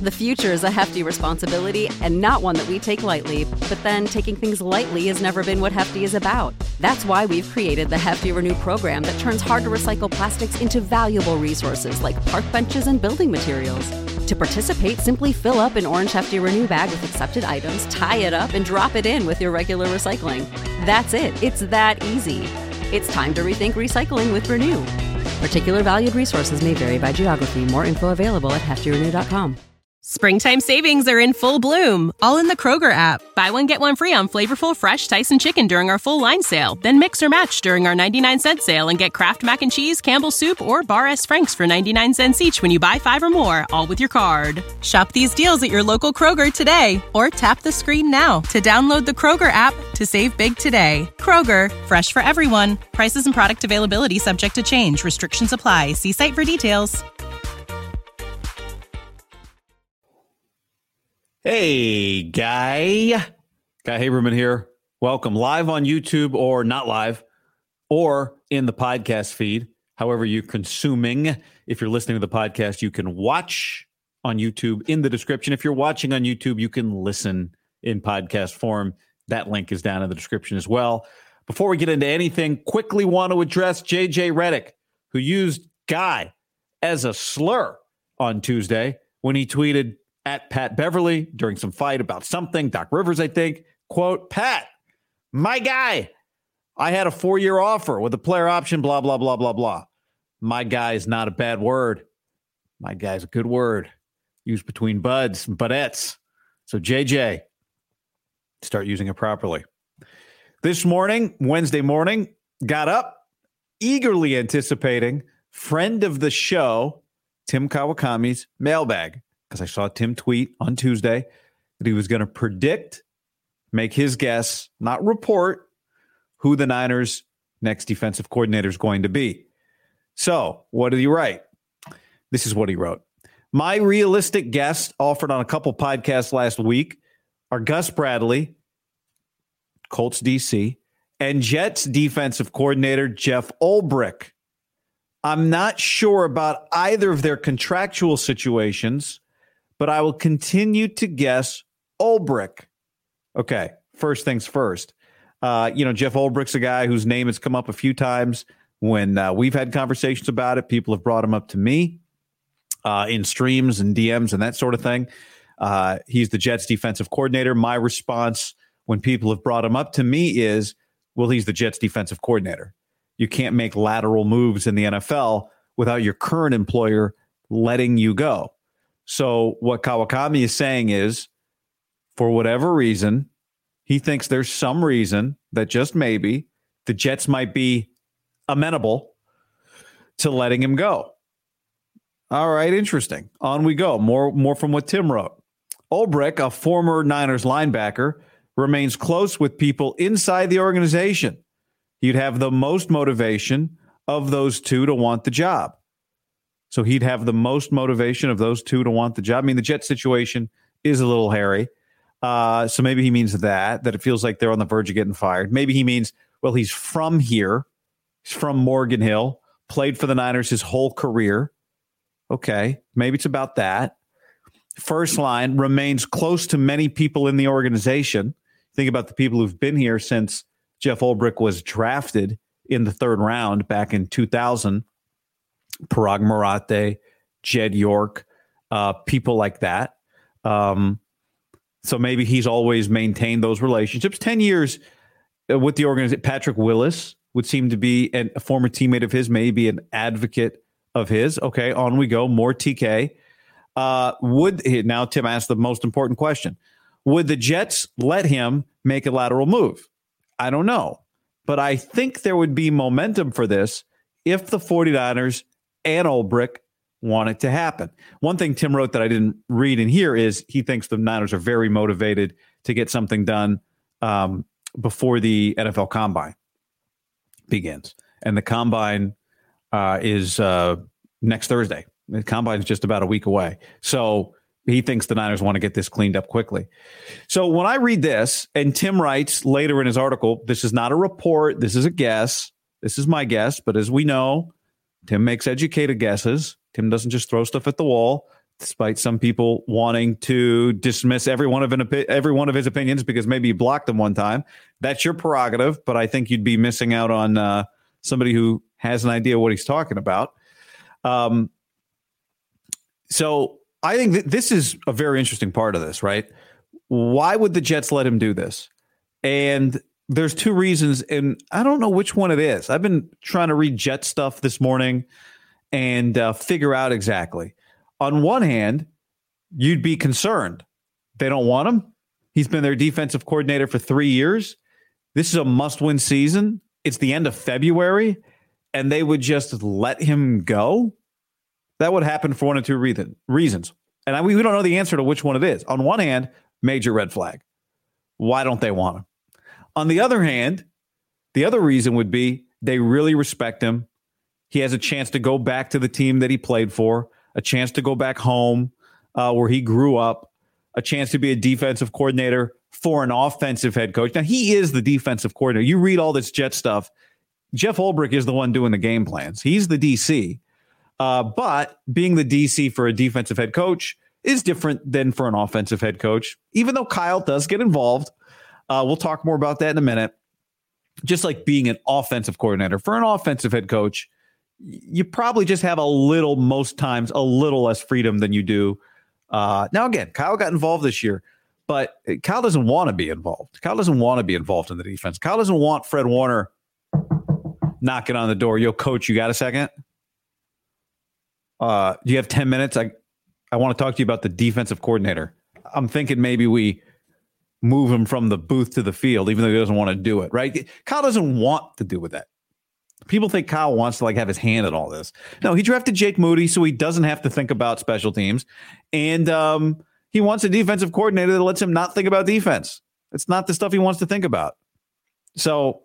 The future is a hefty responsibility and not one that we take lightly. But then taking things lightly has never been what Hefty is about. That's why we've created the Hefty Renew program that turns hard-to-recycle plastics into valuable resources like park benches and building materials. To participate, simply fill up an orange Hefty Renew bag with accepted items, tie it up, and drop it in with your regular recycling. That's it. It's that easy. It's time to rethink recycling with Renew. Particular valued resources may vary by geography. More info available at heftyrenew.com. Springtime savings are in full bloom, all in the Kroger app. Buy one, get one free on flavorful, fresh Tyson chicken during our full line sale. Then mix or match during our 99-cent sale and get Kraft Mac and Cheese, Campbell's Soup, or Bar S. Frank's for 99 cents each when you buy 5 or more, all with your card. Shop these deals at your local Kroger today, or tap the screen now to download the Kroger app to save big today. Kroger, fresh for everyone. Prices and product availability subject to change. Restrictions apply. See site for details. Hey, Guy Haberman here. Welcome live on YouTube or not live or in the podcast feed, however you're consuming. If you're listening to the podcast, you can watch on YouTube in the description. If you're watching on YouTube, you can listen in podcast form. That link is down in the description as well. Before we get into anything, quickly want to address JJ Redick, who used Guy as a slur on Tuesday when he tweeted at Pat Beverly during some fight about something. Doc Rivers, I think, quote, "Pat, my guy, I had a 4-year offer with a player option, blah, blah, blah, blah, blah." My guy is not a bad word. My guy is a good word used between buds and budettes. So JJ, start using it properly. This morning, Wednesday morning, got up eagerly anticipating friend of the show, Tim Kawakami's mailbag. Because I saw Tim tweet on Tuesday that he was going to predict, make his guess, not report, who the Niners' next defensive coordinator is going to be. So, what did he write? This is what he wrote. My realistic guess, offered on a couple podcasts last week, are Gus Bradley, Colts DC, and Jets defensive coordinator Jeff Ulbrich. I'm not sure about either of their contractual situations, but I will continue to guess Ulbrich. Okay, first things first. Jeff Ulbrich's a guy whose name has come up a few times when we've had conversations about it. People have brought him up to me in streams and DMs and that sort of thing. He's the Jets defensive coordinator. My response when people have brought him up to me is, well, he's the Jets defensive coordinator. You can't make lateral moves in the NFL without your current employer letting you go. So what Kawakami is saying is, for whatever reason, he thinks there's some reason that just maybe the Jets might be amenable to letting him go. All right, interesting. On we go. More from what Tim wrote. Ulbrich, a former Niners linebacker, remains close with people inside the organization. You'd have the most motivation of those two to want the job. So he'd have the most motivation of those two to want the job. I mean, the Jet situation is a little hairy. So maybe he means that it feels like they're on the verge of getting fired. Maybe he means, well, he's from here. He's from Morgan Hill, played for the Niners his whole career. Okay, maybe it's about that. First line, remains close to many people in the organization. Think about the people who've been here since Jeff Ulbrich was drafted in the 3rd round back in 2000. Parag Marate, Jed York, people like that. So maybe he's always maintained those relationships. 10 years with the organization. Patrick Willis would seem to be a former teammate of his, maybe an advocate of his. Okay, on we go. More TK. Now Tim asked the most important question. Would the Jets let him make a lateral move? I don't know. But I think there would be momentum for this if the 49ers and Ulbrich want it to happen. One thing Tim wrote that I didn't read in here is he thinks the Niners are very motivated to get something done before the NFL Combine begins. And the Combine is next Thursday. The Combine is just about a week away. So he thinks the Niners want to get this cleaned up quickly. So when I read this, and Tim writes later in his article, this is not a report, this is a guess. This is my guess, but as we know, Tim makes educated guesses. Tim doesn't just throw stuff at the wall. despite some people wanting to dismiss every one of his opinions because maybe you blocked them one time. That's your prerogative, but I think you'd be missing out on somebody who has an idea what he's talking about. So I think this is a very interesting part of this, right? Why would the Jets let him do this? And there's two reasons, and I don't know which one it is. I've been trying to read Jet stuff this morning and figure out exactly. On one hand, you'd be concerned. They don't want him. He's been their defensive coordinator for 3 years. This is a must-win season. It's the end of February, and they would just let him go? That would happen for one or two reasons. And we don't know the answer to which one it is. On one hand, major red flag. Why don't they want him? On the other hand, the other reason would be they really respect him. He has a chance to go back to the team that he played for, a chance to go back home where he grew up, a chance to be a defensive coordinator for an offensive head coach. Now, he is the defensive coordinator. You read all this Jet stuff. Jeff Ulbrich is the one doing the game plans. He's the DC. But being the DC for a defensive head coach is different than for an offensive head coach, even though Kyle does get involved. We'll talk more about that in a minute. Just like being an offensive coordinator for an offensive head coach, you probably just have most times, a little less freedom than you do. Now, again, Kyle got involved this year, but Kyle doesn't want to be involved. Kyle doesn't want to be involved in the defense. Kyle doesn't want Fred Warner knocking on the door. Yo, coach, you got a second? Do you have 10 minutes? I want to talk to you about the defensive coordinator. I'm thinking maybe we move him from the booth to the field, even though he doesn't want to do it, right? Kyle doesn't want to do with that. People think Kyle wants to have his hand in all this. No, he drafted Jake Moody so he doesn't have to think about special teams. And he wants a defensive coordinator that lets him not think about defense. It's not the stuff he wants to think about. So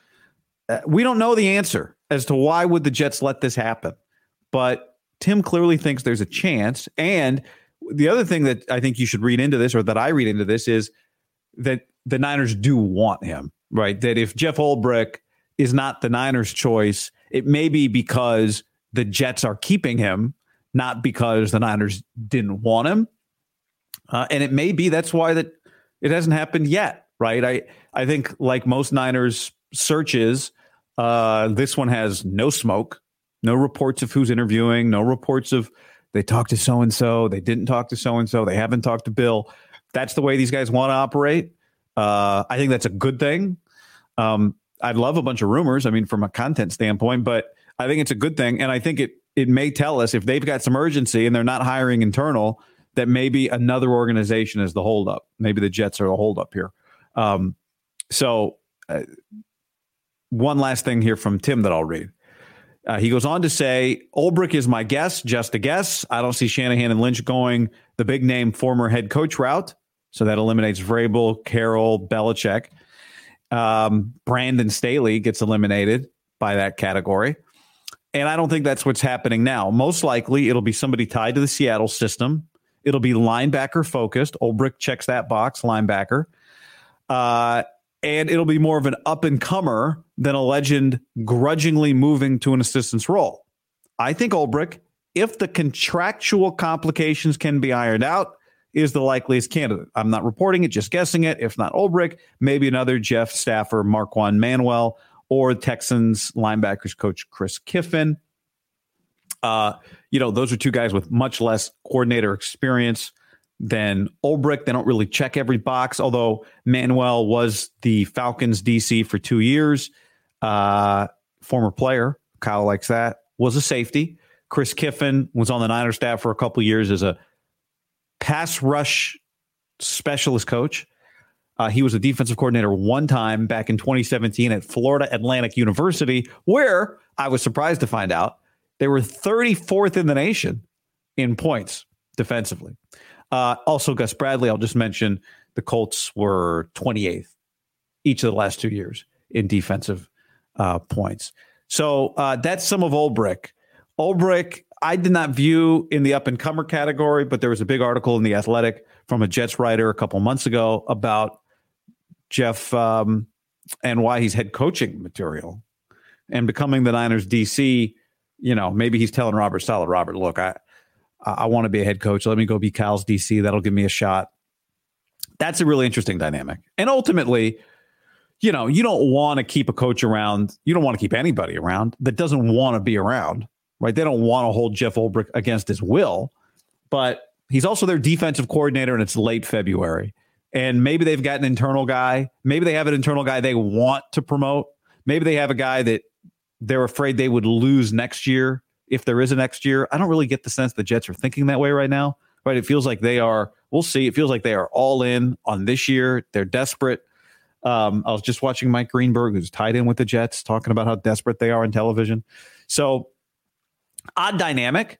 we don't know the answer as to why would the Jets let this happen. But Tim clearly thinks there's a chance. And the other thing that I think you should read into this, or that I read into this, is that the Niners do want him, right? That if Jeff Ulbrich is not the Niners' choice, it may be because the Jets are keeping him, not because the Niners didn't want him. And it may be that's why that it hasn't happened yet, right? I think like most Niners searches, this one has no smoke, no reports of who's interviewing, no reports of they talked to so-and-so, they didn't talk to so-and-so, they haven't talked to Bill. That's the way these guys want to operate. I think that's a good thing. I'd love a bunch of rumors, from a content standpoint, but I think it's a good thing. And I think it may tell us if they've got some urgency and they're not hiring internal, that maybe another organization is the holdup. Maybe the Jets are the holdup here. So one last thing here from Tim that I'll read. He goes on to say, Ulbrich is my guess, just a guess. I don't see Shanahan and Lynch going the big name former head coach route. So that eliminates Vrabel, Carroll, Belichick. Brandon Staley gets eliminated by that category. And I don't think that's what's happening now. Most likely it'll be somebody tied to the Seattle system. It'll be linebacker focused. Ulbrich checks that box, linebacker. And it'll be more of an up-and-comer than a legend grudgingly moving to an assistant's role. I think Ulbrich, if the contractual complications can be ironed out, is the likeliest candidate. I'm not reporting it, just guessing it. If not Ulbrich, maybe another Jeff Stafford, Marquand Manuel, or Texans linebackers coach Chris Kiffin. Those are two guys with much less coordinator experience than Ulbrich. They don't really check every box, although Manuel was the Falcons DC for 2 years. Former player, Kyle likes that, was a safety. Chris Kiffin was on the Niners staff for a couple years as a pass rush specialist coach. He was a defensive coordinator one time back in 2017 at Florida Atlantic University, where I was surprised to find out they were 34th in the nation in points defensively. Also, Gus Bradley, I'll just mention the Colts were 28th each of the last 2 years in defensive points. So that's some of Ulbrich. Ulbrich, I did not view in the up-and-comer category, but there was a big article in The Athletic from a Jets writer a couple months ago about Jeff and why he's head coaching material and becoming the Niners DC. Maybe he's telling Robert Saleh, Robert, look, I want to be a head coach. Let me go be Kyle's DC. That'll give me a shot. That's a really interesting dynamic. And ultimately, you don't want to keep a coach around. You don't want to keep anybody around that doesn't want to be around, right? They don't want to hold Jeff Ulbrich against his will, but he's also their defensive coordinator, and it's late February. And maybe they've got an internal guy. Maybe they have an internal guy they want to promote. Maybe they have a guy that they're afraid they would lose next year if there is a next year. I don't really get the sense the Jets are thinking that way right now, right? It feels like they are, we'll see. It feels like they are all in on this year. They're desperate. I was just watching Mike Greenberg, who's tied in with the Jets, talking about how desperate they are on television. So odd dynamic.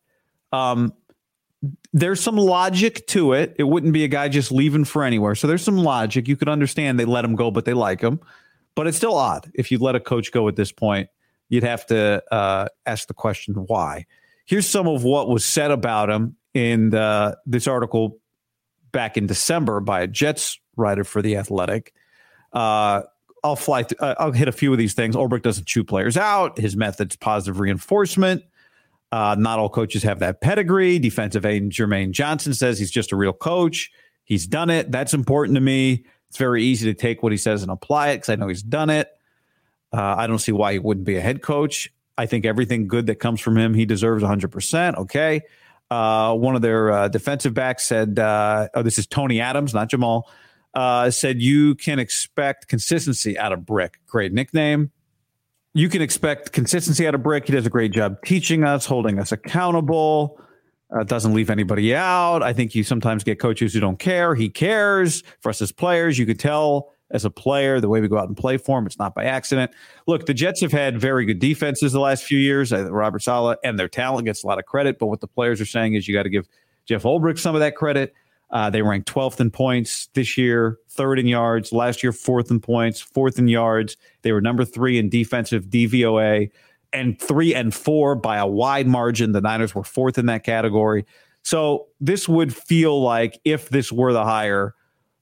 There's some logic to it. It wouldn't be a guy just leaving for anywhere. So there's some logic. You could understand they let him go, but they like him. But it's still odd. If you let a coach go at this point, you'd have to ask the question, why? Here's some of what was said about him in this article back in December by a Jets writer for The Athletic. I'll hit a few of these things. Ulbrich doesn't chew players out. His method's positive reinforcement. Not all coaches have that pedigree. Defensive aide Jermaine Johnson says he's just a real coach. He's done it. That's important to me. It's very easy to take what he says and apply it because I know he's done it. I don't see why he wouldn't be a head coach. I think everything good that comes from him, he deserves 100%. Okay. One of their defensive backs said, this is Tony Adams, not Jamal, said you can expect consistency out of Brick. Great nickname. You can expect consistency out of Brick. He does a great job teaching us, holding us accountable, doesn't leave anybody out. I think you sometimes get coaches who don't care. He cares. For us as players, you could tell as a player, the way we go out and play for him, it's not by accident. Look, the Jets have had very good defenses the last few years. Robert Saleh and their talent gets a lot of credit, but what the players are saying is you got to give Jeff Ulbrich some of that credit. They ranked 12th in points this year, 3rd in yards. Last year, 4th in points, 4th in yards. They were number 3 in defensive DVOA and 3 and 4 by a wide margin. The Niners were 4th in that category. So this would feel like if this were the hire,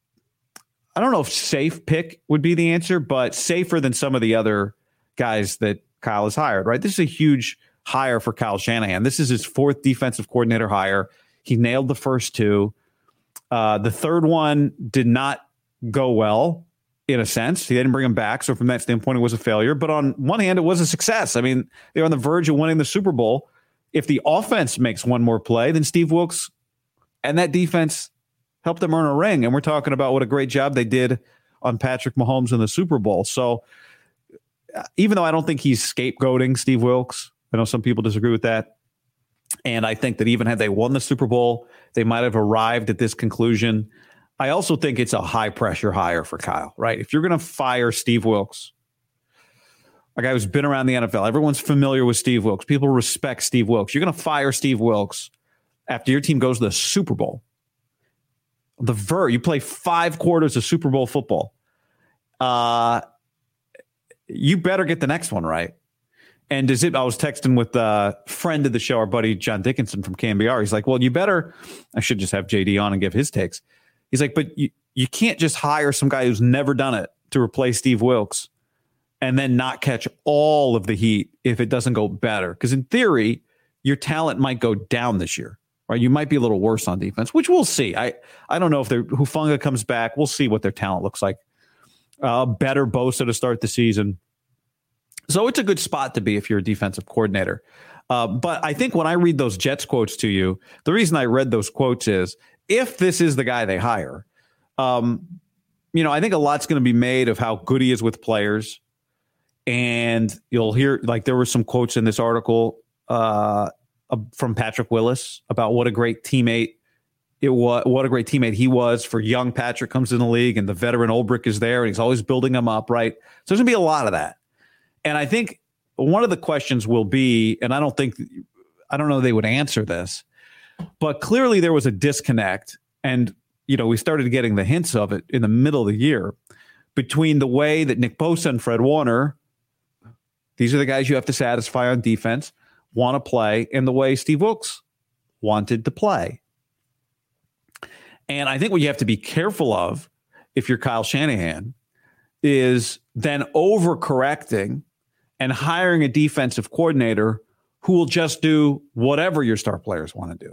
I don't know if safe pick would be the answer, but safer than some of the other guys that Kyle has hired, right? This is a huge hire for Kyle Shanahan. This is his 4th defensive coordinator hire. He nailed the first 2. The third one did not go well, in a sense. He didn't bring him back. So from that standpoint, it was a failure. But on one hand, it was a success. I mean, they were on the verge of winning the Super Bowl. If the offense makes one more play, then Steve Wilks and that defense helped them earn a ring. And we're talking about what a great job they did on Patrick Mahomes in the Super Bowl. So even though I don't think he's scapegoating Steve Wilks, I know some people disagree with that. And I think that even had they won the Super Bowl, they might have arrived at this conclusion. I also think it's a high-pressure hire for Kyle, right? If you're going to fire Steve Wilks, a guy who's been around the NFL, everyone's familiar with Steve Wilks. People respect Steve Wilks. You're going to fire Steve Wilks after your team goes to the Super Bowl. You play 5 quarters of Super Bowl football. You better get the next one right. And I was texting with a friend of the show, our buddy John Dickinson from KNBR. He's like, well, you better, I should just have JD on and give his takes. He's like, but you can't just hire some guy who's never done it to replace Steve Wilks and then not catch all of the heat if it doesn't go better. Because in theory, your talent might go down this year, right? You might be a little worse on defense, which we'll see. I don't know if Hufanga comes back. We'll see what their talent looks like. Better Bosa to start the season. So it's a good spot to be if you're a defensive coordinator. But I think when I read those Jets quotes to you, the reason I read those quotes is if this is the guy they hire, I think a lot's going to be made of how good he is with players. And you'll hear, like, there were some quotes in this article from Patrick Willis about what a great teammate what a great teammate he was for young Patrick comes in the league, and the veteran Ulbrich is there and he's always building him up, right? So there's going to be a lot of that. And I think one of the questions will be, and I don't know they would answer this, but clearly there was a disconnect. And, we started getting the hints of it in the middle of the year between the way that Nick Bosa and Fred Warner, these are the guys you have to satisfy on defense, want to play, and the way Steve Wilks wanted to play. And I think what you have to be careful of if you're Kyle Shanahan is then overcorrecting and hiring a defensive coordinator who will just do whatever your star players want to do,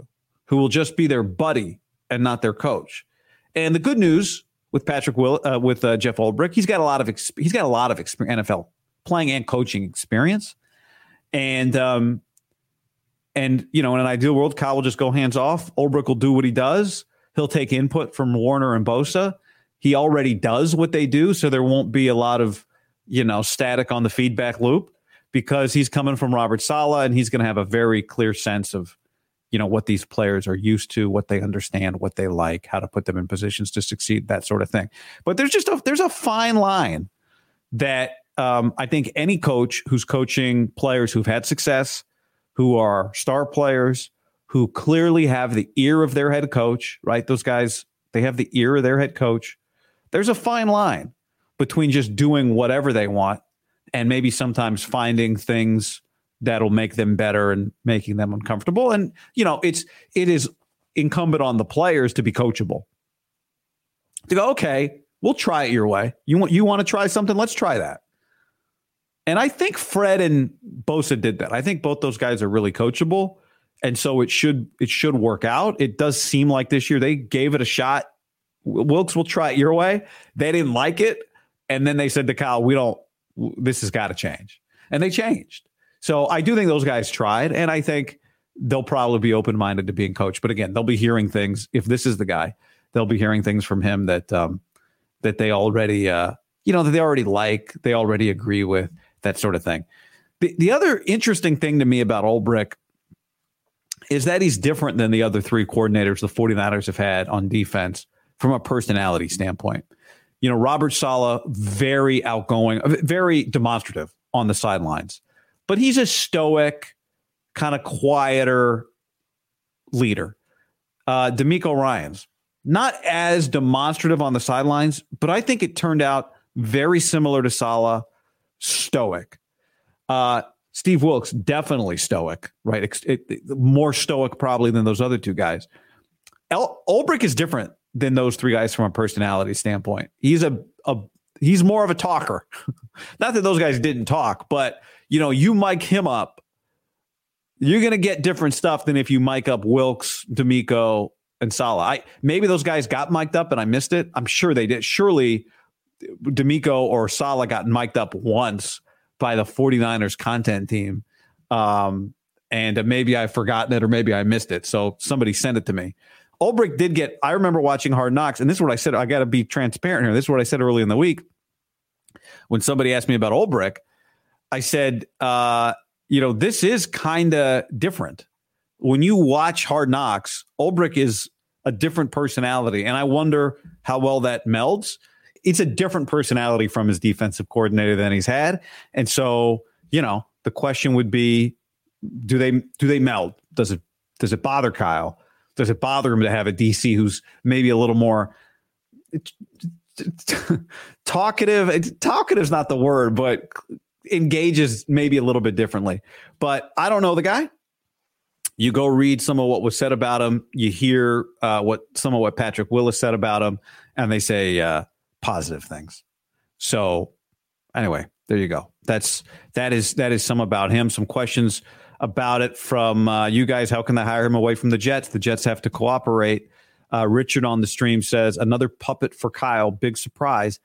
who will just be their buddy and not their coach. And the good news with Jeff Ulbrich, he's got a lot of NFL playing and coaching experience. And you know, in an ideal world, Kyle will just go hands off. Ulbrich will do what he does. He'll take input from Warner and Bosa. He already does what they do, so there won't be a lot of, you know, static on the feedback loop because he's coming from Robert Saleh and he's going to have a very clear sense of, you know, what these players are used to, what they understand, what they like, how to put them in positions to succeed, that sort of thing. But there's a fine line that I think any coach who's coaching players who've had success, who are star players, who clearly have the ear of their head coach, right? Those guys, they have the ear of their head coach. There's a fine line between just doing whatever they want and maybe sometimes finding things that'll make them better and making them uncomfortable. And, you know, it is incumbent on the players to be coachable. To go, okay, we'll try it your way. You want to try something? Let's try that. And I think Fred and Bosa did that. I think both those guys are really coachable. And so it should work out. It does seem like this year they gave it a shot. Wilkes will try it your way. They didn't like it. And then they said to Kyle, this has got to change. And they changed. So I do think those guys tried. And I think they'll probably be open-minded to being coached. But again, they'll be hearing things. If this is the guy, they'll be hearing things from him that they already, that they already like, they already agree with, that sort of thing. The other interesting thing to me about Ulbrich is that he's different than the other three coordinators the 49ers have had on defense from a personality standpoint. You know, Robert Saleh, very outgoing, very demonstrative on the sidelines, but he's a stoic, kind of quieter leader. DeMeco Ryans, not as demonstrative on the sidelines, but I think it turned out very similar to Saleh, stoic. Steve Wilkes, definitely stoic, right? More stoic probably than those other two guys. Ulbrich is different than those three guys from a personality standpoint. He's more of a talker. Not that those guys didn't talk, but you know, you mic him up, you're going to get different stuff than if you mic up Wilkes, DeMeco, and Saleh. Maybe those guys got mic'd up and I missed it. I'm sure they did. Surely DeMeco or Saleh got mic'd up once by the 49ers content team. And maybe I've forgotten it or maybe I missed it. So somebody sent it to me. Ulbrich I remember watching Hard Knocks, and this is what I said. I got to be transparent here. This is what I said early in the week. When somebody asked me about Ulbrich, I said, this is kind of different. When you watch Hard Knocks, Ulbrich is a different personality. And I wonder how well that melds. It's a different personality from his defensive coordinator than he's had. And so, you know, the question would be, do they meld? Does it bother Kyle? Does it bother him to have a DC who's maybe a little more talkative? Talkative is not the word, but engages maybe a little bit differently. But I don't know the guy. You go read some of what was said about him. You hear some of what Patrick Willis said about him, and they say positive things. So anyway, there you go. That is some about him. Some questions about it from you guys. How can they hire him away from the Jets? The Jets have to cooperate. Richard on the stream says another puppet for Kyle. Big surprise.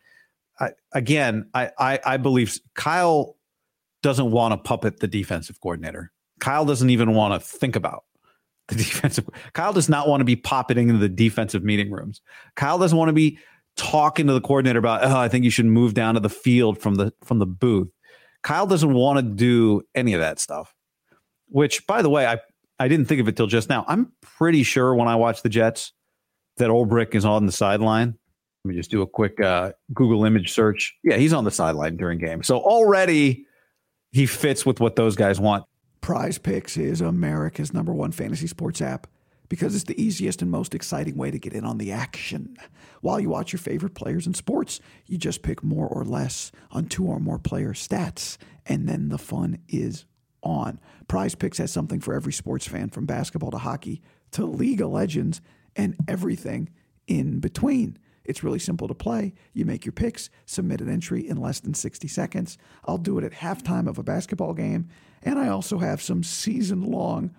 I believe Kyle doesn't want to puppet the defensive coordinator. Kyle doesn't even want to think about the defensive. Kyle does not want to be puppeting into the defensive meeting rooms. Kyle doesn't want to be talking to the coordinator about, I think you should move down to the field from the booth. Kyle doesn't want to do any of that stuff, which, by the way, I didn't think of it till just now. I'm pretty sure when I watch the Jets that Ulbrich is on the sideline. Let me just do a quick Google image search. Yeah, he's on the sideline during games. So already he fits with what those guys want. Prize Picks is America's #1 fantasy sports app because it's the easiest and most exciting way to get in on the action. While you watch your favorite players in sports, you just pick more or less on 2 or more player stats, and then the fun is on. Prize Picks has something for every sports fan, from basketball to hockey to League of Legends and everything in between. It's really simple to play. You make your picks, submit an entry in less than 60 seconds. I'll do it at halftime of a basketball game, and I also have some season-long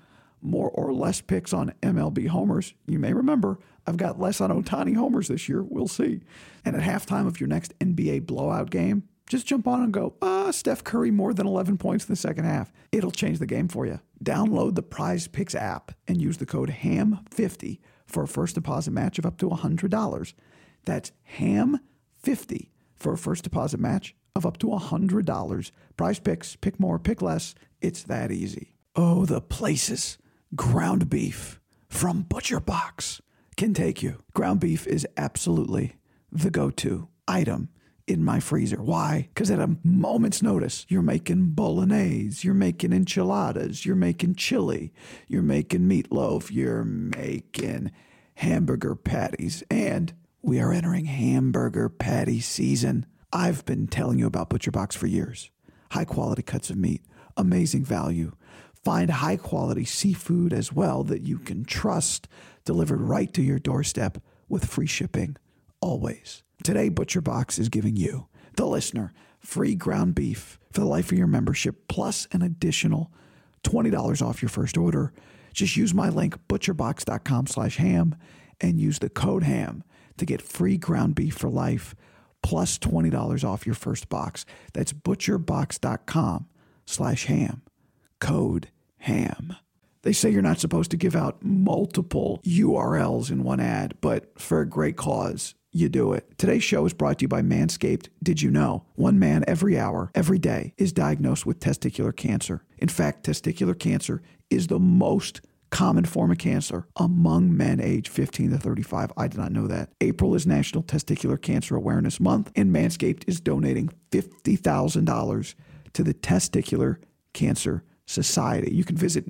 more or less picks on MLB homers. You may remember, I've got less on Ohtani homers this year. We'll see. And at halftime of your next NBA blowout game, just jump on and go, Steph Curry more than 11 points in the second half. It'll change the game for you. Download the Prize Picks app and use the code HAM50 for a first deposit match of up to $100. That's HAM50 for a first deposit match of up to $100. Prize Picks, pick more, pick less. It's that easy. Oh, the places ground beef from Butcher Box can take you. Ground beef is absolutely the go-to item in my freezer. Why? Because at a moment's notice, you're making bolognese, you're making enchiladas, you're making chili, you're making meatloaf, you're making hamburger patties, and we are entering hamburger patty season. I've been telling you about Butcher Box for years. High quality cuts of meat, amazing value. Find high quality seafood as well that you can trust, delivered right to your doorstep with free shipping, always. Today, Butcher Box is giving you, the listener, free ground beef for the life of your membership, plus an additional $20 off your first order. Just use my link, butcherbox.com/ham, and use the code HAM to get free ground beef for life, plus $20 off your first box. That's butcherbox.com/ham, code HAM. They say you're not supposed to give out multiple URLs in one ad, but for a great cause, you do it. Today's show is brought to you by Manscaped. Did you know? One man every hour, every day, is diagnosed with testicular cancer. In fact, testicular cancer is the most common form of cancer among men aged 15 to 35. I did not know that. April is National Testicular Cancer Awareness Month, and Manscaped is donating $50,000 to the Testicular Cancer Society. You can visit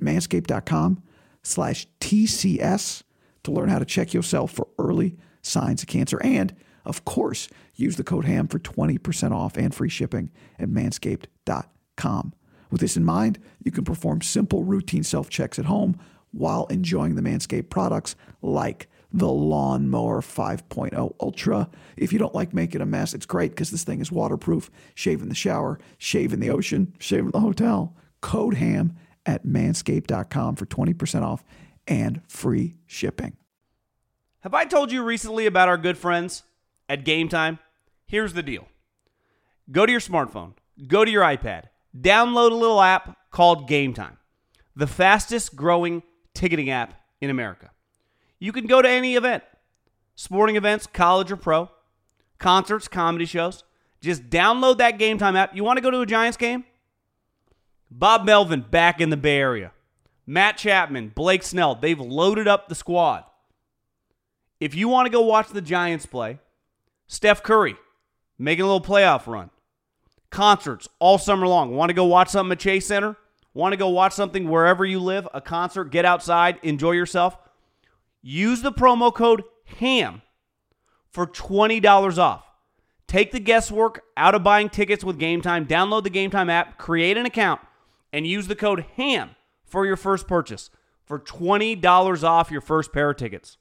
manscaped.com/TCS to learn how to check yourself for early signs of cancer. And, of course, use the code HAM for 20% off and free shipping at manscaped.com. With this in mind, you can perform simple routine self-checks at home while enjoying the Manscaped products like the Lawnmower 5.0 Ultra. If you don't like making a mess, it's great because this thing is waterproof. Shave in the shower, shave in the ocean, shave in the hotel. Code HAM at manscaped.com for 20% off and free shipping. Have I told you recently about our good friends at Game Time? Here's the deal. Go to your smartphone, go to your iPad, download a little app called Game Time, the fastest growing ticketing app in America. You can go to any event, sporting events, college or pro, concerts, comedy shows. Just download that Game Time app. You want to go to a Giants game? Bob Melvin back in the Bay Area. Matt Chapman, Blake Snell, they've loaded up the squad. If you want to go watch the Giants play, Steph Curry making a little playoff run. Concerts all summer long. Want to go watch something at Chase Center? Want to go watch something wherever you live? A concert, get outside, enjoy yourself? Use the promo code HAM for $20 off. Take the guesswork out of buying tickets with Game Time. Download the Game Time app, create an account, and use the code HAM for your first purchase for $20 off your first pair of tickets.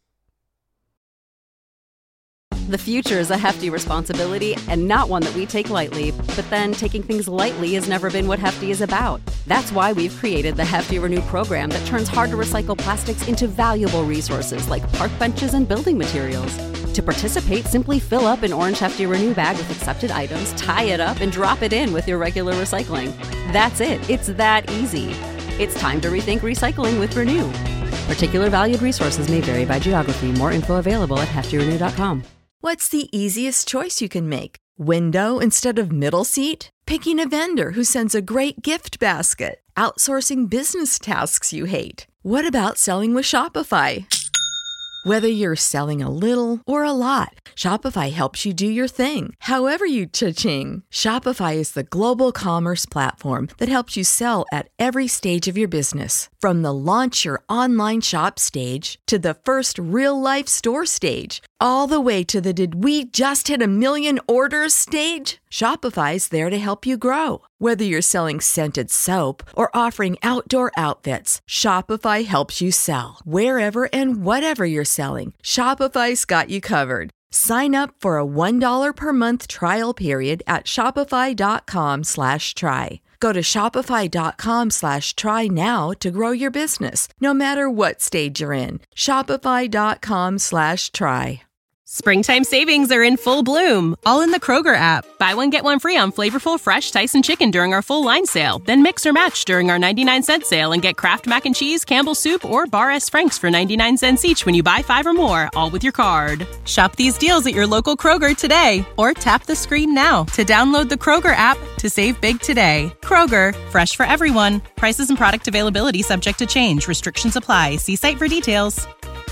The future is a hefty responsibility and not one that we take lightly, but then taking things lightly has never been what Hefty is about. That's why we've created the Hefty Renew program that turns hard-to-recycle plastics into valuable resources like park benches and building materials. To participate, simply fill up an orange Hefty Renew bag with accepted items, tie it up, and drop it in with your regular recycling. That's it. It's that easy. It's time to rethink recycling with Renew. Particular valued resources may vary by geography. More info available at heftyrenew.com. What's the easiest choice you can make? Window instead of middle seat? Picking a vendor who sends a great gift basket? Outsourcing business tasks you hate? What about selling with Shopify? Whether you're selling a little or a lot, Shopify helps you do your thing, however you cha-ching. Shopify is the global commerce platform that helps you sell at every stage of your business. From the launch your online shop stage to the first real-life store stage, all the way to the did we just hit 1 million orders stage. Shopify's there to help you grow. Whether you're selling scented soap or offering outdoor outfits, Shopify helps you sell. Wherever and whatever you're selling, Shopify's got you covered. Sign up for a $1 per month trial period at shopify.com/try. Go to shopify.com/try now to grow your business, no matter what stage you're in. Shopify.com/try. Springtime savings are in full bloom, all in the Kroger app. Buy one, get one free on flavorful fresh Tyson chicken during our full line sale. Then mix or match during our 99-cent sale and get Kraft Mac and Cheese, Campbell's Soup, or Bar S. Frank's for 99 cents each when you buy 5 or more, all with your card. Shop these deals at your local Kroger today, or tap the screen now to download the Kroger app to save big today. Kroger, fresh for everyone. Prices and product availability subject to change. Restrictions apply. See site for details.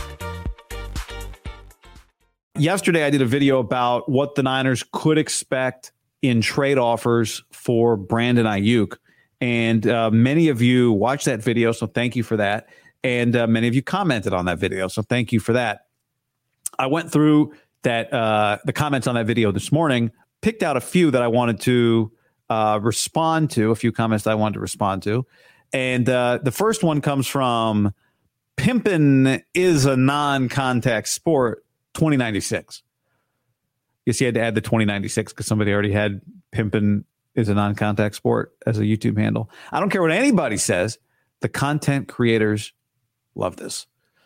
Yesterday, I did a video about what the Niners could expect in trade offers for Brandon Ayuk. And many of you watched that video, so thank you for that. And many of you commented on that video, so thank you for that. I went through that the comments on that video this morning, picked out a few that I wanted to respond to, a few comments that I wanted to respond to. And the first one comes from Pimpin' is a non-contact sport 2096. Guess you had to add the 2096 because somebody already had Pimpin' is a non-contact sport as a YouTube handle. I don't care what anybody says. The content creators love this.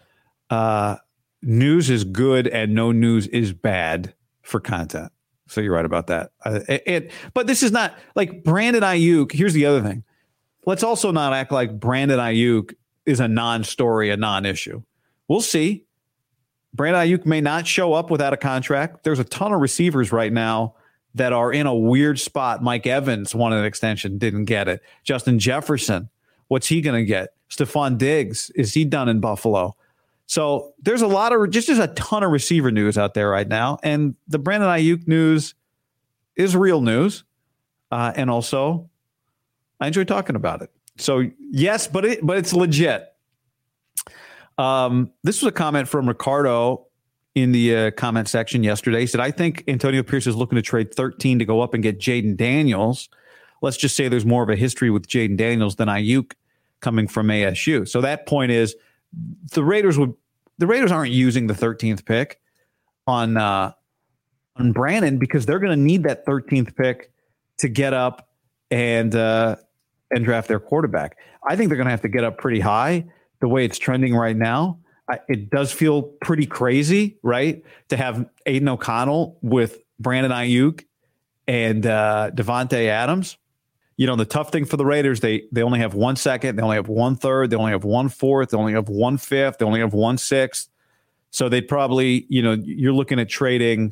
News is good and no news is bad for content. So you're right about that. But this is not like Brandon Ayuk. Here's the other thing. Let's also not act like Brandon Ayuk is a non-story, a non-issue. We'll see. Brandon Ayuk may not show up without a contract. There's a ton of receivers right now that are in a weird spot. Mike Evans wanted an extension, didn't get it. Justin Jefferson, what's he going to get? Stephon Diggs, is he done in Buffalo? So there's a lot of just a ton of receiver news out there right now. And the Brandon Ayuk news is real news. And also, I enjoy talking about it. So yes, but it's legit. This was a comment from Ricardo in the comment section yesterday. He said, I think Antonio Pierce is looking to trade 13 to go up and get Jaden Daniels. Let's just say there's more of a history with Jaden Daniels than Ayuk coming from ASU. So that point is the Raiders aren't using the 13th pick on Brandon because they're going to need that 13th pick to get up and draft their quarterback. I think they're going to have to get up pretty high. The way it's trending right now, it does feel pretty crazy, right? To have Aiden O'Connell with Brandon Ayuk and Devontae Adams. You know, the tough thing for the Raiders, they only have 1 second, they only have 1/3, they only have 1/4, they only have 1/5, they only have 1/6. So they'd probably, you're looking at trading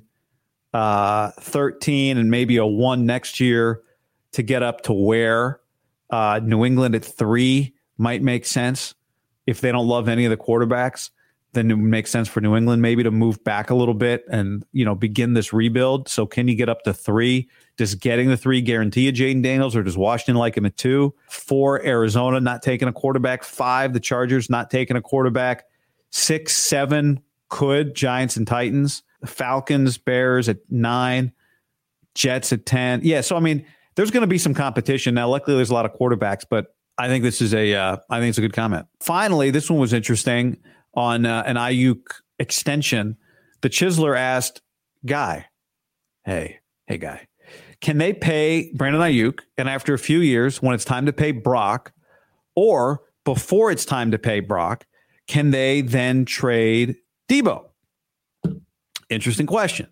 13 and maybe a 1 next year to get up to where New England at 3 might make sense. If they don't love any of the quarterbacks, then it would make sense for New England maybe to move back a little bit and, begin this rebuild. So can you get up to 3? Does getting the 3 guarantee a Jaden Daniels, or does Washington like him at 2? 4, Arizona not taking a quarterback. 5, the Chargers not taking a quarterback. 6, 7 could, Giants and Titans. Falcons, Bears at 9. Jets at 10. Yeah, so, there's going to be some competition. Now, luckily, there's a lot of quarterbacks, but I think this is I think it's a good comment. Finally, this one was interesting on an Ayuk extension. The Chiseler asked Guy, hey, Guy, can they pay Brandon Ayuk? And after a few years, when it's time to pay Brock, or before it's time to pay Brock, can they then trade Debo? Interesting question.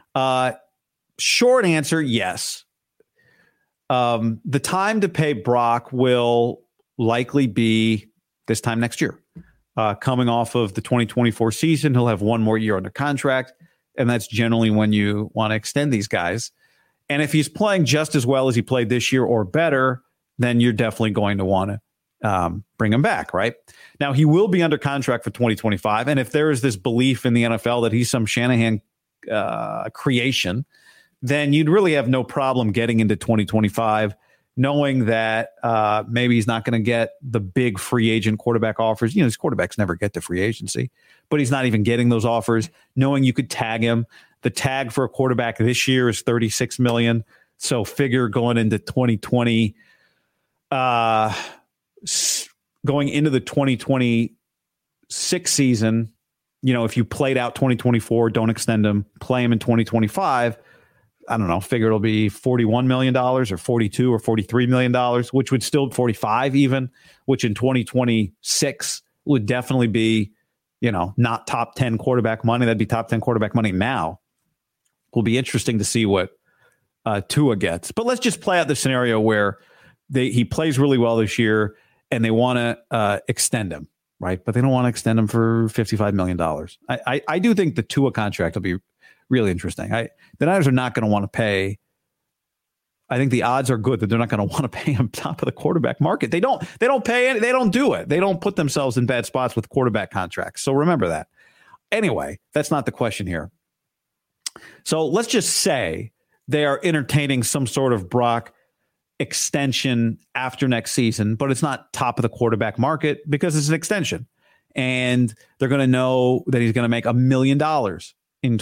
Short answer, yes. The time to pay Brock will likely be this time next year. Coming off of the 2024 season, he'll have 1 more year under contract, and that's generally when you want to extend these guys. And if he's playing just as well as he played this year or better, then you're definitely going to want to bring him back, right? Now, he will be under contract for 2025, and if there is this belief in the NFL that he's some Shanahan creation, then you'd really have no problem getting into 2025, knowing that maybe he's not going to get the big free agent quarterback offers. These quarterbacks never get to free agency, but he's not even getting those offers, knowing you could tag him. The tag for a quarterback this year is $36 million. So figure going into 2020, going into the 2026 season, if you played out 2024, don't extend him, play him in 2025, I don't know, figure it'll be $41 million or $42 or $43 million, which would still 45 even, which in 2026 would definitely be, not top 10 quarterback money. That'd be top 10 quarterback money now. Will be interesting to see what Tua gets. But let's just play out the scenario where he plays really well this year and they want to extend him, right? But they don't want to extend him for $55 million. I do think the Tua contract will be really interesting. The Niners are not going to want to pay. I think the odds are good that they're not going to want to pay him top of the quarterback market. They don't pay it. They don't do it. They don't put themselves in bad spots with quarterback contracts. So remember that. Anyway, that's not the question here. So let's just say they are entertaining some sort of Brock extension after next season, but it's not top of the quarterback market because it's an extension. And they're going to know that he's going to make $1 million in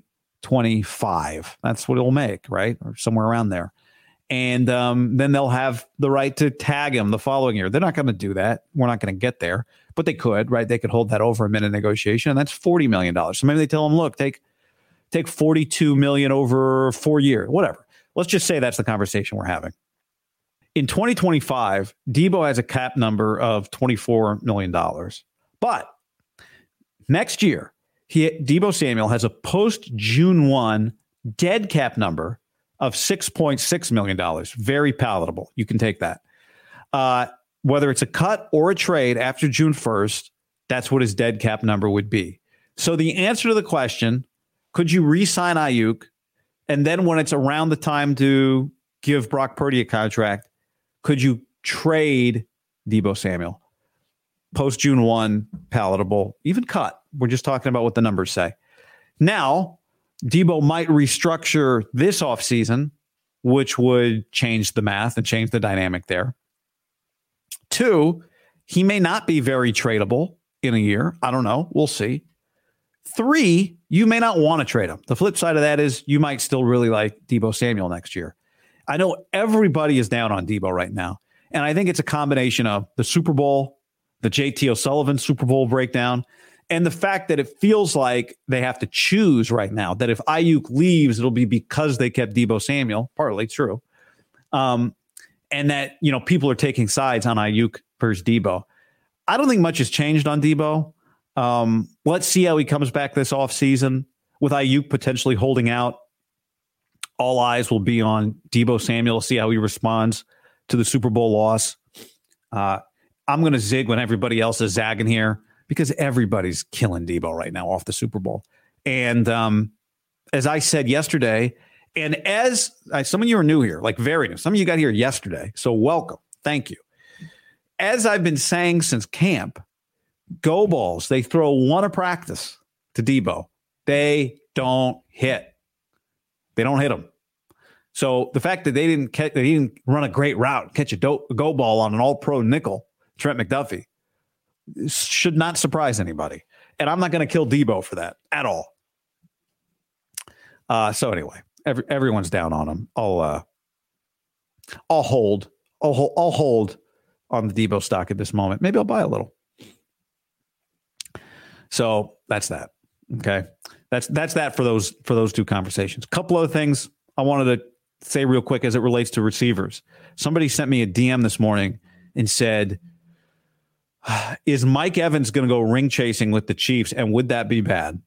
2025. That's what it'll make, right? Or somewhere around there. And then they'll have the right to tag him the following year. They're not going to do that. We're not going to get there, but they could, right? They could hold that over a minute negotiation, and that's $40 million. So maybe they tell him, look, take $42 million over 4 years, whatever. Let's just say that's the conversation we're having. In 2025, Debo has a cap number of $24 million. But next year, Debo Samuel has a post-June 1 dead cap number of $6.6 million. Very palatable. You can take that. Whether it's a cut or a trade after June 1st, that's what his dead cap number would be. So the answer to the question, could you re-sign Ayuk? And then when it's around the time to give Brock Purdy a contract, could you trade Debo Samuel? Post-June 1, palatable, even cut. We're just talking about what the numbers say. Now, Debo might restructure this offseason, which would change the math and change the dynamic there. 2, he may not be very tradable in a year. I don't know. We'll see. 3, you may not want to trade him. The flip side of that is you might still really like Debo Samuel next year. I know everybody is down on Debo right now, and I think it's a combination of the Super Bowl, the JT O'Sullivan Super Bowl breakdown, and the fact that it feels like they have to choose right now, that if Ayuk leaves, it'll be because they kept Debo Samuel, partly true. And that, people are taking sides on Ayuk versus Debo. I don't think much has changed on Debo. Let's see how he comes back this offseason with Ayuk potentially holding out. All eyes will be on Debo Samuel, see how he responds to the Super Bowl loss. I'm going to zig when everybody else is zagging here, because everybody's killing Debo right now off the Super Bowl. And as I said yesterday, and as some of you are new here, like very new, some of you got here yesterday, so welcome. Thank you. As I've been saying since camp, go balls, they throw one a practice to Debo. They don't hit. They don't hit him. So the fact that they didn't run a great route, catch a go ball on an all-pro nickel, Trent McDuffie, should not surprise anybody. And I'm not going to kill Debo for that at all. So anyway, everyone's down on him. I'll hold on the Debo stock at this moment. Maybe I'll buy a little. So that's that. Okay. That's that for those two conversations. A couple other things I wanted to say real quick as it relates to receivers. Somebody sent me a DM this morning and said, is Mike Evans going to go ring chasing with the Chiefs? And would that be bad?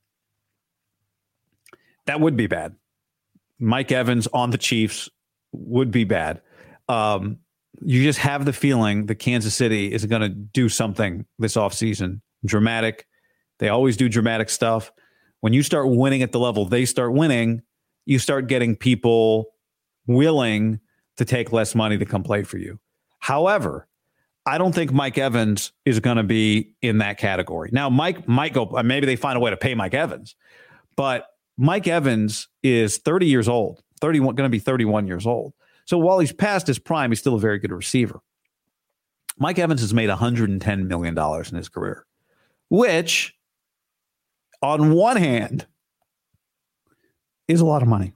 That would be bad. Mike Evans on the Chiefs would be bad. You just have the feeling that Kansas City is going to do something this offseason. Dramatic. They always do dramatic stuff. When you start winning at the level they start winning, you start getting people willing to take less money to come play for you. However, I don't think Mike Evans is going to be in that category. Now, Mike might go, maybe they find a way to pay Mike Evans, but Mike Evans is 30 years old, going to be 31 years old. So while he's past his prime, he's still a very good receiver. Mike Evans has made $110 million in his career, which on one hand is a lot of money.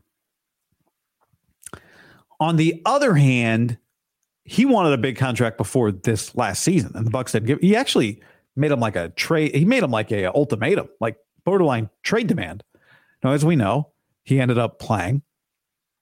On the other hand, he wanted a big contract before this last season, and the Bucs said he actually made him like a trade. He made him like a ultimatum, like borderline trade demand. Now, as we know, he ended up playing,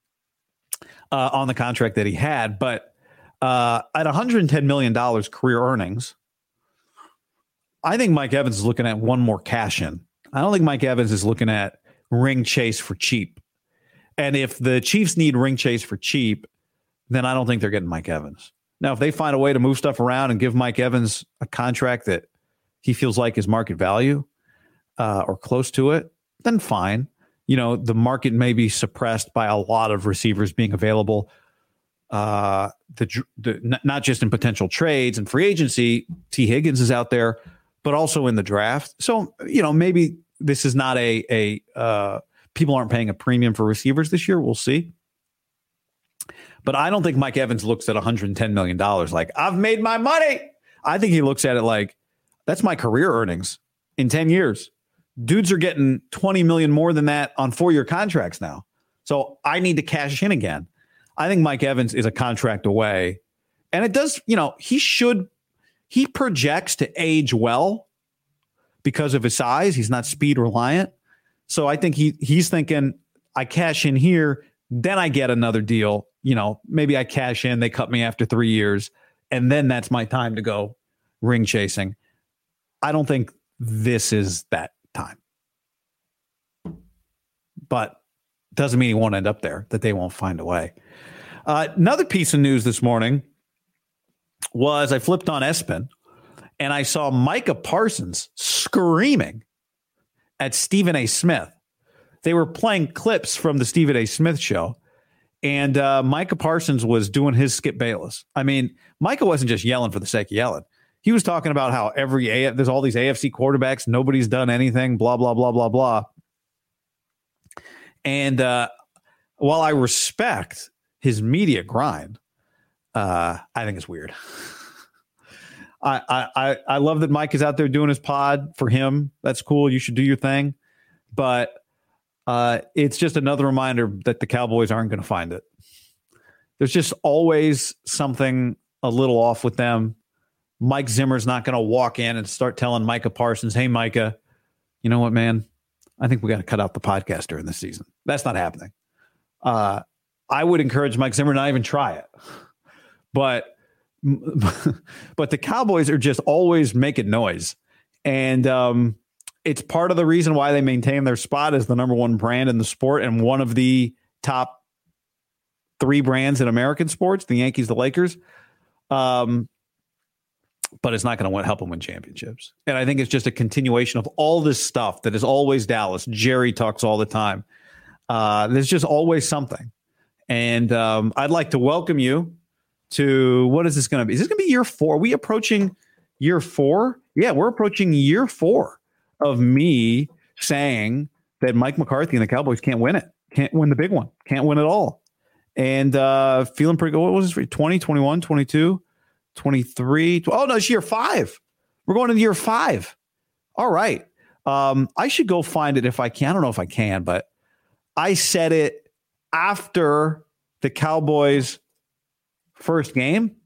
on the contract that he had. But at $110 million career earnings, I think Mike Evans is looking at one more cash in. I don't think Mike Evans is looking at ring chase for cheap. And if the Chiefs need ring chase for cheap, then I don't think they're getting Mike Evans. Now, if they find a way to move stuff around and give Mike Evans a contract that he feels like is market value or close to it, then fine. You know, the market may be suppressed by a lot of receivers being available, not just in potential trades and free agency. T. Higgins is out there, but also in the draft. So, you know, maybe this is not people aren't paying a premium for receivers this year. We'll see. But I don't think Mike Evans looks at $110 million like, I've made my money. I think he looks at it like, that's my career earnings in 10 years. Dudes are getting $20 million more than that on 4-year contracts now. So I need to cash in again. I think Mike Evans is a contract away. And it does, you know, he projects to age well because of his size. He's not speed reliant. So I think he's thinking, I cash in here, then I get another deal. You know, maybe I cash in, they cut me after 3 years, and then that's my time to go ring chasing. I don't think this is that time. But doesn't mean he won't end up there, that they won't find a way. Another piece of news this morning was I flipped on ESPN and I saw Micah Parsons screaming at Stephen A. Smith. They were playing clips from the Stephen A. Smith show. And Micah Parsons was doing his Skip Bayless. I mean, Micah wasn't just yelling for the sake of yelling. He was talking about how there's all these AFC quarterbacks. Nobody's done anything, blah, blah, blah, blah, blah. And while I respect his media grind, I think it's weird. I love that Mike is out there doing his pod for him. That's cool. You should do your thing. But it's just another reminder that the Cowboys aren't going to find it. There's just always something a little off with them. Mike Zimmer's not going to walk in and start telling Micah Parsons, hey, Micah, you know what, man? I think we got to cut out the podcast during this season. That's not happening. I would encourage Mike Zimmer not even try it. But the Cowboys are just always making noise. And it's part of the reason why they maintain their spot as the number one brand in the sport and one of the top 3 brands in American sports, the Yankees, the Lakers. But it's not going to help them win championships. And I think it's just a continuation of all this stuff that is always Dallas. Jerry talks all the time. There's just always something. And I'd like to welcome you to, what is this going to be? Is this going to be year 4? Are we approaching year 4? Yeah, we're approaching year 4 of me saying that Mike McCarthy and the Cowboys can't win it. Can't win the big one. Can't win it all. And feeling pretty good. What was this? 20, 21, 22, 23. Oh, no, it's year 5. We're going into year 5. All right. I should go find it if I can. I don't know if I can, but I said it after the Cowboys' first game.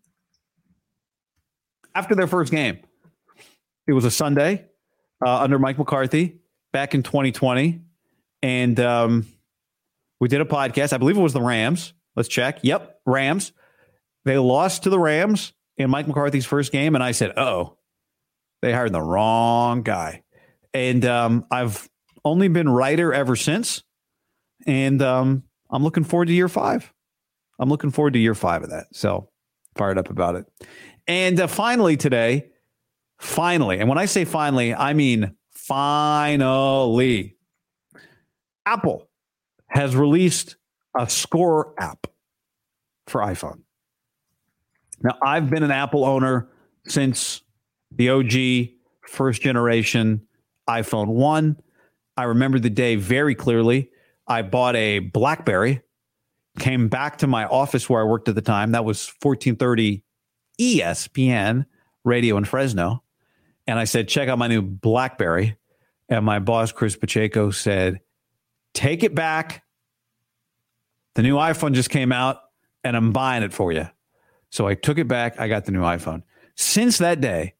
After their first game. It was a Sunday under Mike McCarthy back in 2020. And we did a podcast. I believe it was the Rams. Let's check. Yep, Rams. They lost to the Rams in Mike McCarthy's first game. And I said, they hired the wrong guy. And I've only been writer ever since. And I'm looking forward to year 5. I'm looking forward to year 5 of that. So fired up about it. And finally today, and when I say finally, I mean finally, Apple has released a score app for iPhone. Now, I've been an Apple owner since the OG first generation iPhone 1. I remember the day very clearly. I bought a BlackBerry, came back to my office where I worked at the time. That was 1430 ESPN radio in Fresno. And I said, check out my new BlackBerry. And my boss, Chris Pacheco, said, take it back. The new iPhone just came out and I'm buying it for you. So I took it back. I got the new iPhone. Since that day,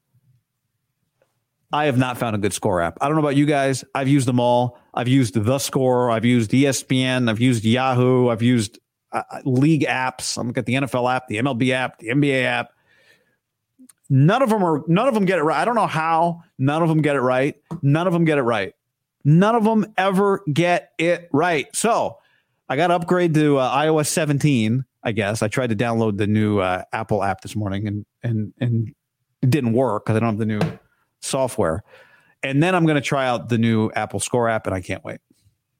I have not found a good score app. I don't know about you guys. I've used them all. I've used The Score. I've used ESPN. I've used Yahoo. I've used league apps. I'm looking at the NFL app, the MLB app, the NBA app. None of them get it right. I don't know how none of them get it right. None of them get it right. None of them ever get it right. So I got to upgrade to iOS 17, I guess. I tried to download the new Apple app this morning and it didn't work because I don't have the new software. And then I'm going to try out the new Apple Score app, and I can't wait.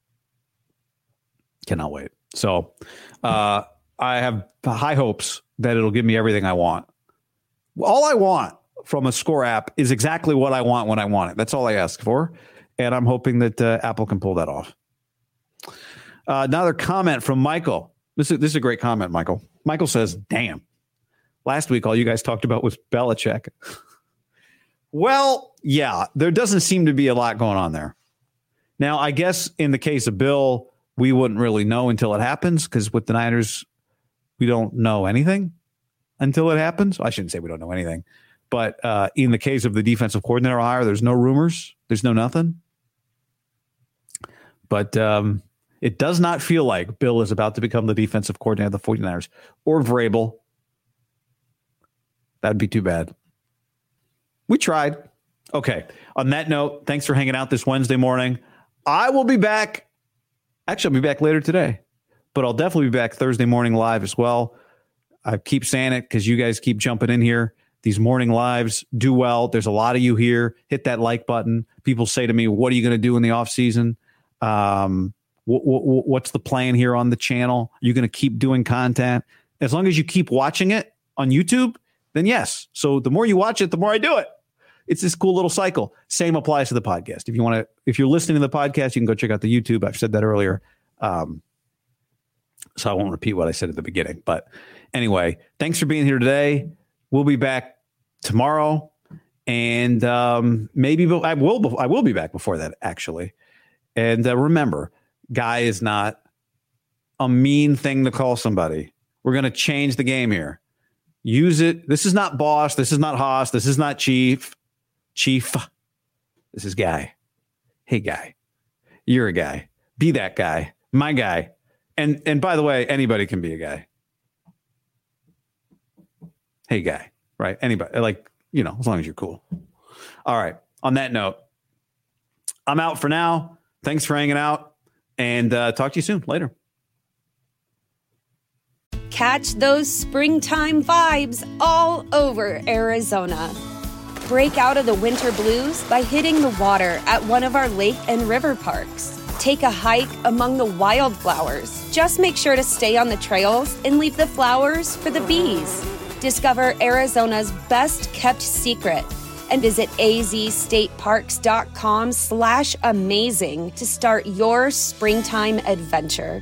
Cannot wait. So I have high hopes that it'll give me everything I want. All I want from a Score app is exactly what I want when I want it. That's all I ask for. And I'm hoping that Apple can pull that off. Another comment from Michael. This is a great comment, Michael. Michael says, damn, last week all you guys talked about was Belichick. Well, yeah, there doesn't seem to be a lot going on there. Now, I guess in the case of Bill, we wouldn't really know until it happens because with the Niners, we don't know anything until it happens. I shouldn't say we don't know anything. But in the case of the defensive coordinator hire, there's no rumors. There's no nothing. But it does not feel like Bill is about to become the defensive coordinator of the 49ers or Vrabel. That'd be too bad. We tried. Okay. On that note, thanks for hanging out this Wednesday morning. I will be back. Actually, I'll be back later today, but I'll definitely be back Thursday morning live as well. I keep saying it because you guys keep jumping in here. These morning lives do well. There's a lot of you here. Hit that like button. People say to me, what are you going to do in the off season? What's the plan here on the channel? Are you going to keep doing content? As long as you keep watching it on YouTube, then yes. So the more you watch it, the more I do it. It's this cool little cycle. Same applies to the podcast. If you're listening to the podcast, you can go check out the YouTube. I've said that earlier. So I won't repeat what I said at the beginning. But anyway, thanks for being here today. We'll be back tomorrow. And maybe I will be back before that, actually. And remember, guy is not a mean thing to call somebody. We're going to change the game here. Use it. This is not boss. This is not Haas. This is not chief. This is guy. Hey, guy. You're a guy. Be that guy. My guy. And by the way, anybody can be a guy. Hey, guy. Right? Anybody. As long as you're cool. All right. On that note, I'm out for now. Thanks for hanging out. And talk to you soon. Later. Catch those springtime vibes all over Arizona. Break out of the winter blues by hitting the water at one of our lake and river parks. Take a hike among the wildflowers. Just make sure to stay on the trails and leave the flowers for the bees. Discover Arizona's best kept secret and visit azstateparks.com/amazing to start your springtime adventure.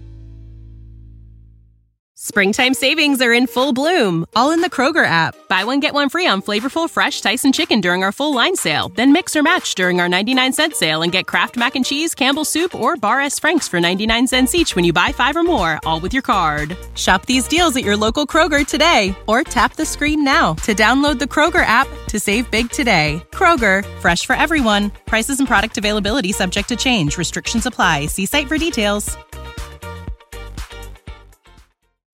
Springtime savings are in full bloom, all in the Kroger app. Buy one, get one free on flavorful, fresh Tyson chicken during our full line sale. Then mix or match during our 99-cent sale and get Kraft Mac and Cheese, Campbell's Soup, or Bar S. Frank's for 99 cents each when you buy 5 or more, all with your card. Shop these deals at your local Kroger today, or tap the screen now to download the Kroger app to save big today. Kroger, fresh for everyone. Prices and product availability subject to change. Restrictions apply. See site for details.